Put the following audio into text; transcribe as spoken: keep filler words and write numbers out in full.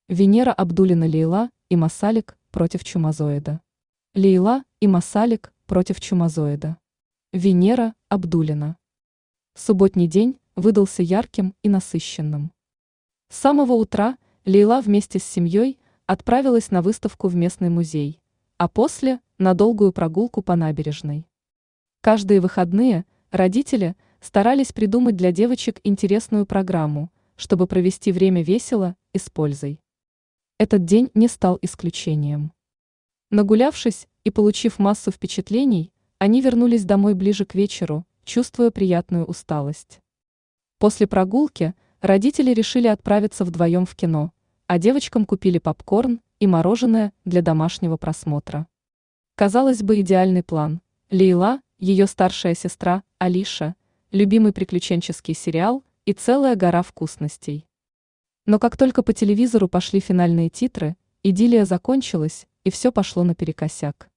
Венера Абдуллина Лейла и Масалик против чумазоида. Лейла и Масалик против чумазоида. Венера Абдуллина. Субботний день выдался ярким и насыщенным. С самого утра Лейла вместе с семьей отправилась на выставку в местный музей, а после – на долгую прогулку по набережной. Каждые выходные родители старались придумать для девочек интересную программу, чтобы провести время весело и с пользой. Этот день не стал исключением. Нагулявшись и получив массу впечатлений, они вернулись домой ближе к вечеру, чувствуя приятную усталость. После прогулки родители решили отправиться вдвоем в кино, а девочкам купили попкорн и мороженое для домашнего просмотра. Казалось бы, идеальный план. Лейла, ее старшая сестра, Алиша, любимый приключенческий сериал и целая гора вкусностей. Но как только по телевизору пошли финальные титры, идиллия закончилась, и все пошло наперекосяк.